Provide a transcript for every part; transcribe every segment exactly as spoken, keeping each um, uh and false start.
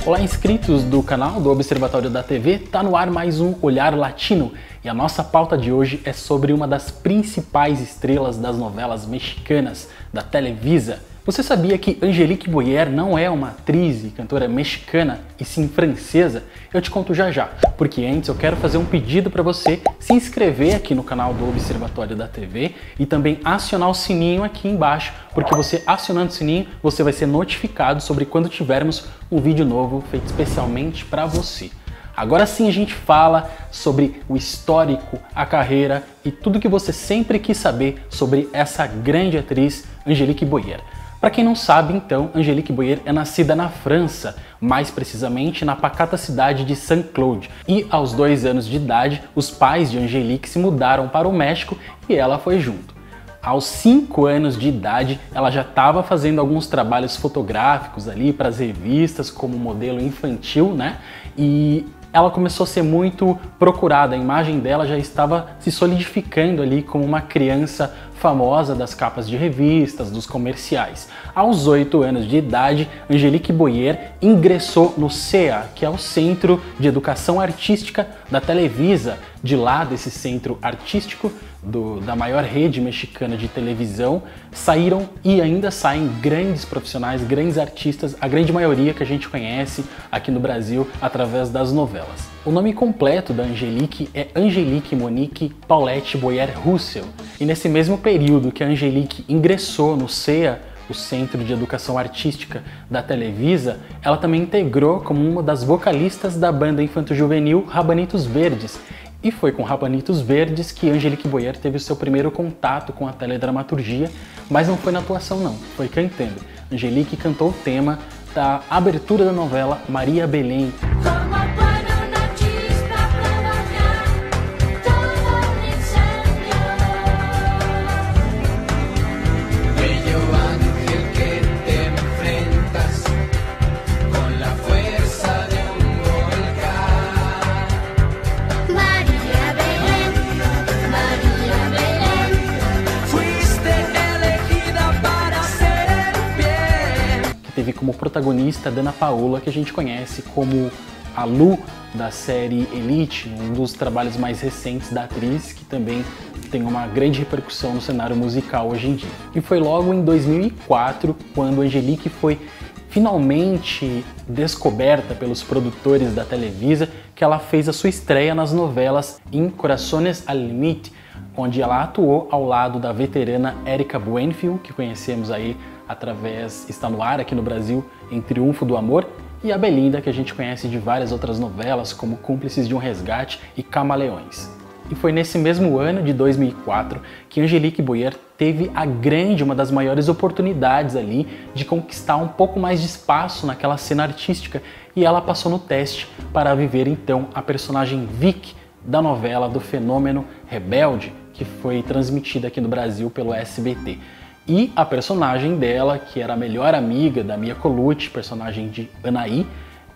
Olá, inscritos do canal do Observatório da T V, tá no ar mais um Olhar Latino e a nossa pauta de hoje é sobre uma das principais estrelas das novelas mexicanas da Televisa. Você sabia que Angelique Boyer não é uma atriz e cantora mexicana, e sim francesa? Eu te conto já já, porque antes eu quero fazer um pedido para você se inscrever aqui no canal do Observatório da T V e também acionar o sininho aqui embaixo, porque você acionando o sininho, você vai ser notificado sobre quando tivermos um vídeo novo feito especialmente para você. Agora sim a gente fala sobre o histórico, a carreira e tudo que você sempre quis saber sobre essa grande atriz Angelique Boyer. Para quem não sabe, então, Angelique Boyer é nascida na França, mais precisamente na pacata cidade de Saint-Claude. E aos dois anos de idade, os pais de Angelique se mudaram para o México e ela foi junto. Aos cinco anos de idade, ela já estava fazendo alguns trabalhos fotográficos ali para as revistas como modelo infantil, né? E ela começou a ser muito procurada, a imagem dela já estava se solidificando ali como uma criança famosa das capas de revistas, dos comerciais. Aos oito anos de idade, Angelique Boyer ingressou no C E A, que é o Centro de Educação Artística da Televisa. De lá desse centro artístico, do, da maior rede mexicana de televisão, saíram e ainda saem grandes profissionais, grandes artistas, a grande maioria que a gente conhece aqui no Brasil através das novelas. O nome completo da Angelique é Angelique Monique Paulette Boyer Russell, e nesse mesmo período que a Angelique ingressou no C E A, o Centro de Educação Artística da Televisa, ela também integrou como uma das vocalistas da banda infanto-juvenil Rabanitos Verdes. E foi com Rabanitos Verdes que Angelique Boyer teve o seu primeiro contato com a teledramaturgia, mas não foi na atuação não, foi cantando. Angelique cantou o tema da abertura da novela Maria Belém. Teve como protagonista a Dana Paola, que a gente conhece como a Lu da série Elite, um dos trabalhos mais recentes da atriz, que também tem uma grande repercussão no cenário musical hoje em dia. E foi logo em dois mil e quatro, quando Angelique foi finalmente descoberta pelos produtores da Televisa, que ela fez a sua estreia nas novelas Em Corazones al Límite, onde ela atuou ao lado da veterana Erika Buenfil, que conhecemos aí através, está no ar aqui no Brasil, em Triunfo do Amor, e a Belinda, que a gente conhece de várias outras novelas, como Cúmplices de um Resgate e Camaleões. E foi nesse mesmo ano de dois mil e quatro que Angelique Boyer teve a grande, uma das maiores oportunidades ali de conquistar um pouco mais de espaço naquela cena artística, e ela passou no teste para viver então a personagem Vic da novela do Fenômeno Rebelde, que foi transmitida aqui no Brasil pelo S B T. E a personagem dela, que era a melhor amiga da Mia Colucci, personagem de Anaí,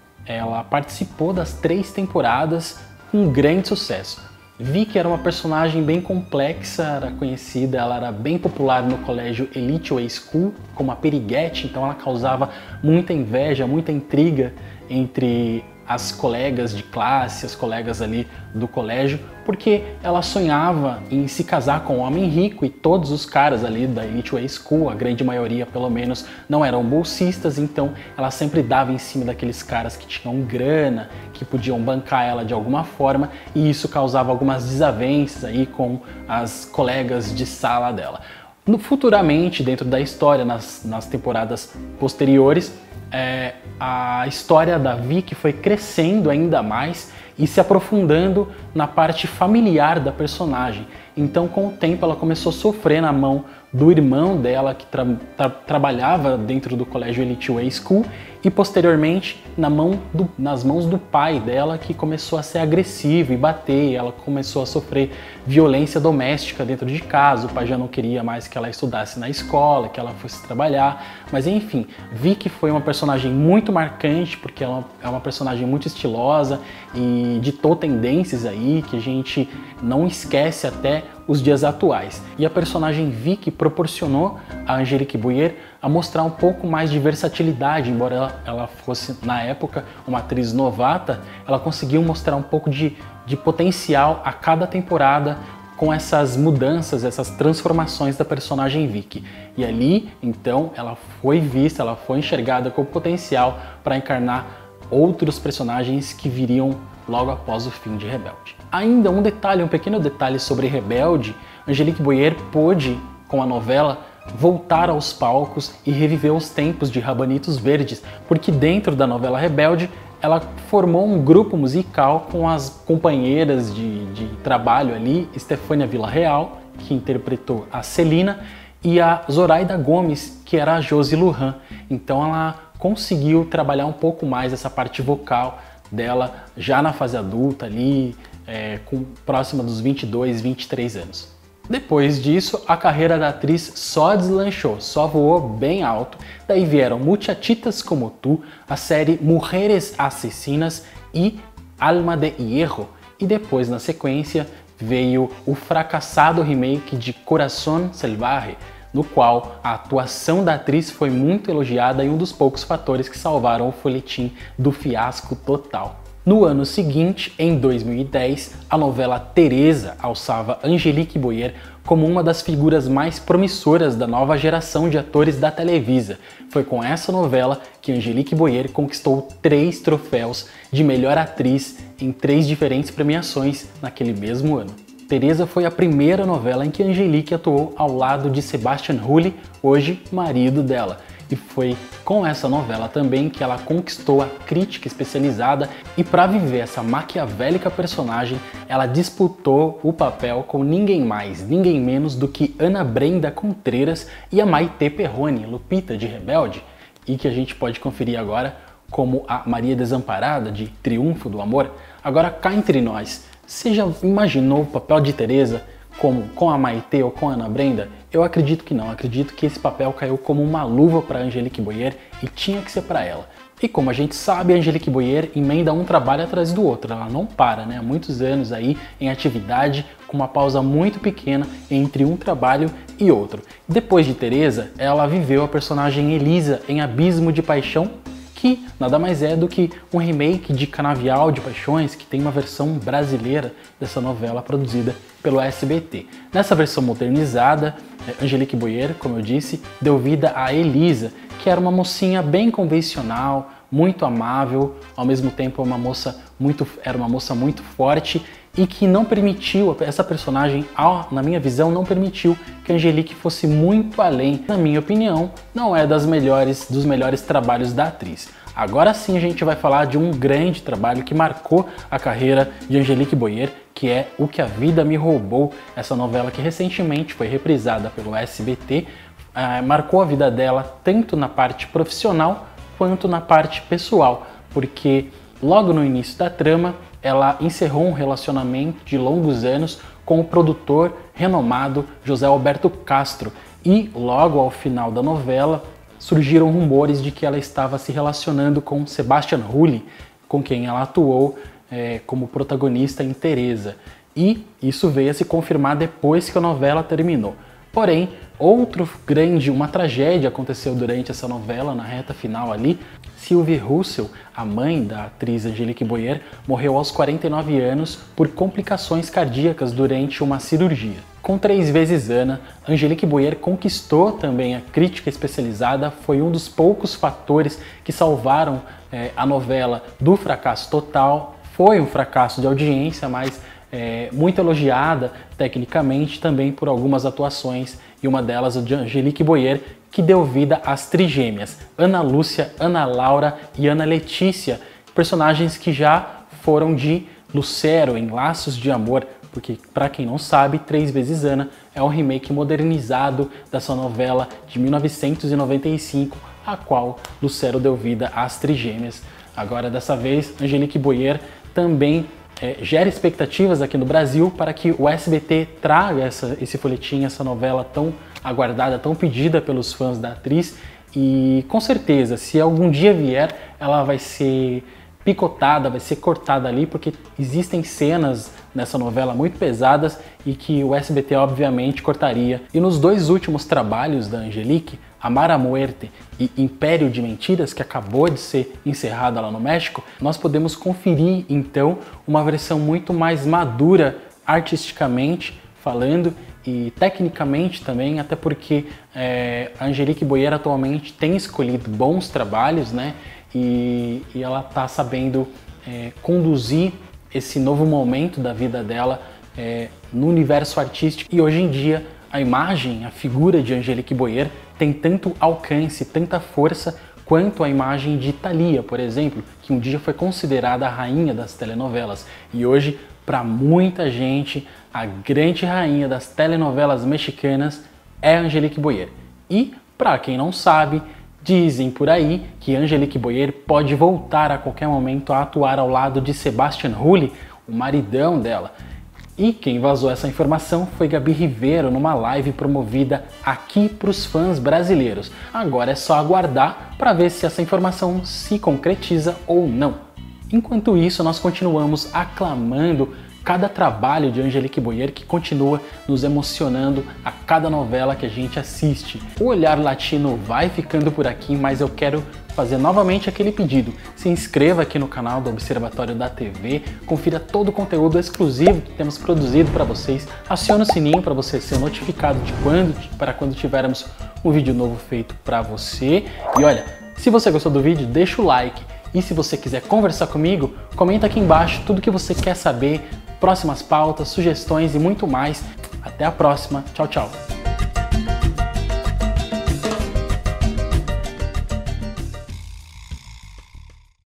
ela participou das três temporadas com grande sucesso. Vic era uma personagem bem complexa, era conhecida, ela era bem popular no colégio Elite Way School, como a Periguete, então ela causava muita inveja, muita intriga entre as colegas de classe, as colegas ali do colégio, porque ela sonhava em se casar com um homem rico e todos os caras ali da Elite Way School, a grande maioria pelo menos, não eram bolsistas, então ela sempre dava em cima daqueles caras que tinham grana, que podiam bancar ela de alguma forma, e isso causava algumas desavenças aí com as colegas de sala dela. No, futuramente, dentro da história, nas, nas temporadas posteriores, É, a história da Vic foi crescendo ainda mais e se aprofundando na parte familiar da personagem. Então, com o tempo, ela começou a sofrer na mão do irmão dela, que tra tra trabalhava dentro do colégio Elite Way School, e posteriormente na mão do, nas mãos do pai dela, que começou a ser agressivo e bater, e ela começou a sofrer violência doméstica dentro de casa. O pai já não queria mais que ela estudasse na escola, que ela fosse trabalhar, mas enfim, Vic foi uma personagem muito marcante, porque ela é uma personagem muito estilosa e ditou tendências aí, que a gente não esquece até os dias atuais. E a personagem Vicky proporcionou a Angelique Boyer a mostrar um pouco mais de versatilidade, embora ela, ela fosse, na época, uma atriz novata, ela conseguiu mostrar um pouco de, de potencial a cada temporada, com essas mudanças, essas transformações da personagem Vicky. E ali, então, ela foi vista, ela foi enxergada com potencial para encarnar outros personagens que viriam logo após o fim de Rebelde. Ainda um detalhe, um pequeno detalhe sobre Rebelde, Angelique Boyer pôde, com a novela, voltar aos palcos e reviver os tempos de Rabanitos Verdes, porque dentro da novela Rebelde, ela formou um grupo musical com as companheiras de, de trabalho ali, Estefânia Villarreal, que interpretou a Celina, e a Zoraida Gomes, que era a Josi Lujan. Então ela conseguiu trabalhar um pouco mais essa parte vocal dela já na fase adulta ali, é, com, próxima dos vinte e dois, vinte e três anos. Depois disso, a carreira da atriz só deslanchou, só voou bem alto. Daí vieram Muchachitas Como Tu, a série Mujeres Asesinas e Alma de Hierro. E depois, na sequência, veio o fracassado remake de Corazón Salvaje, no qual a atuação da atriz foi muito elogiada e um dos poucos fatores que salvaram o folhetim do fiasco total. No ano seguinte, em dois mil e dez, a novela Teresa alçava Angelique Boyer como uma das figuras mais promissoras da nova geração de atores da Televisa. Foi com essa novela que Angelique Boyer conquistou três troféus de melhor atriz em três diferentes premiações naquele mesmo ano. Teresa foi a primeira novela em que Angelique atuou ao lado de Sebastian Rulli, hoje marido dela. E foi com essa novela também que ela conquistou a crítica especializada e para viver essa maquiavélica personagem, ela disputou o papel com ninguém mais, ninguém menos do que Ana Brenda Contreras e a Maite Perrone, Lupita de Rebelde, e que a gente pode conferir agora como a Maria Desamparada de Triunfo do Amor. Agora cá entre nós, você já imaginou o papel de Teresa como com a Maite ou com a Ana Brenda? Eu acredito que não, acredito que esse papel caiu como uma luva para Angelique Boyer e tinha que ser para ela. E como a gente sabe, a Angelique Boyer emenda um trabalho atrás do outro, ela não para, né? Há muitos anos aí em atividade, com uma pausa muito pequena entre um trabalho e outro. Depois de Teresa, ela viveu a personagem Elisa em Abismo de Paixão, que nada mais é do que um remake de Canavial de Paixões, que tem uma versão brasileira dessa novela produzida pelo S B T. Nessa versão modernizada, Angelique Boyer, como eu disse, deu vida a Elisa, que era uma mocinha bem convencional, muito amável, ao mesmo tempo uma moça muito, era uma moça muito forte e que não permitiu, essa personagem, na minha visão, não permitiu que Angelique fosse muito além. Na minha opinião, não é das melhores, dos melhores trabalhos da atriz. Agora sim a gente vai falar de um grande trabalho que marcou a carreira de Angelique Boyer, que é O Que a Vida Me Roubou, essa novela que recentemente foi reprisada pelo S B T, eh, marcou a vida dela tanto na parte profissional quanto na parte pessoal, porque logo no início da trama ela encerrou um relacionamento de longos anos com o produtor renomado José Alberto Castro e logo ao final da novela surgiram rumores de que ela estava se relacionando com Sebastian Rulli, com quem ela atuou é, como protagonista em Teresa. E isso veio a se confirmar depois que a novela terminou. Porém, outro grande, uma tragédia aconteceu durante essa novela, na reta final ali. Sylvie Russell, a mãe da atriz Angelique Boyer, morreu aos quarenta e nove anos por complicações cardíacas durante uma cirurgia. Com Três Vezes Ana, Angelique Boyer conquistou também a crítica especializada, foi um dos poucos fatores que salvaram eh, a novela do fracasso total. Foi um fracasso de audiência, mas é, muito elogiada tecnicamente também por algumas atuações, e uma delas a de Angelique Boyer, que deu vida às trigêmeas, Ana Lúcia, Ana Laura e Ana Letícia, personagens que já foram de Lucero em Laços de Amor, porque, para quem não sabe, Três Vezes Ana é um remake modernizado dessa novela de mil novecentos e noventa e cinco, a qual Lucero deu vida às trigêmeas. Agora, dessa vez, Angelique Boyer também é, gera expectativas aqui no Brasil para que o S B T traga essa, esse folhetim, essa novela tão aguardada, tão pedida pelos fãs da atriz, e com certeza, se algum dia vier, ela vai ser picotada, vai ser cortada ali, porque existem cenas nessa novela muito pesadas e que o S B T obviamente cortaria. E nos dois últimos trabalhos da Angelique, Amar a Muerte e Império de Mentiras, que acabou de ser encerrada lá no México, nós podemos conferir então uma versão muito mais madura artisticamente falando e tecnicamente também, até porque é, a Angelique Boyer atualmente tem escolhido bons trabalhos, né? E, e ela está sabendo é, conduzir esse novo momento da vida dela é, no universo artístico. E hoje em dia a imagem, a figura de Angelique Boyer tem tanto alcance, tanta força quanto a imagem de Thalia, por exemplo, que um dia foi considerada a rainha das telenovelas. E hoje, para muita gente, a grande rainha das telenovelas mexicanas é Angelique Boyer. E, para quem não sabe, dizem por aí que Angelique Boyer pode voltar a qualquer momento a atuar ao lado de Sebastián Rulli, o maridão dela. E quem vazou essa informação foi Gabi Ribeiro numa live promovida aqui para os fãs brasileiros. Agora é só aguardar para ver se essa informação se concretiza ou não. Enquanto isso, nós continuamos aclamando cada trabalho de Angelique Boyer que continua nos emocionando a cada novela que a gente assiste. O Olhar Latino vai ficando por aqui, mas eu quero fazer novamente aquele pedido. Se inscreva aqui no canal do Observatório da T V, confira todo o conteúdo exclusivo que temos produzido para vocês, acione o sininho para você ser notificado de quando, para quando tivermos um vídeo novo feito para você. E olha, se você gostou do vídeo, deixa o like. E se você quiser conversar comigo, comenta aqui embaixo tudo que você quer saber, próximas pautas, sugestões e muito mais. Até a próxima. Tchau, tchau.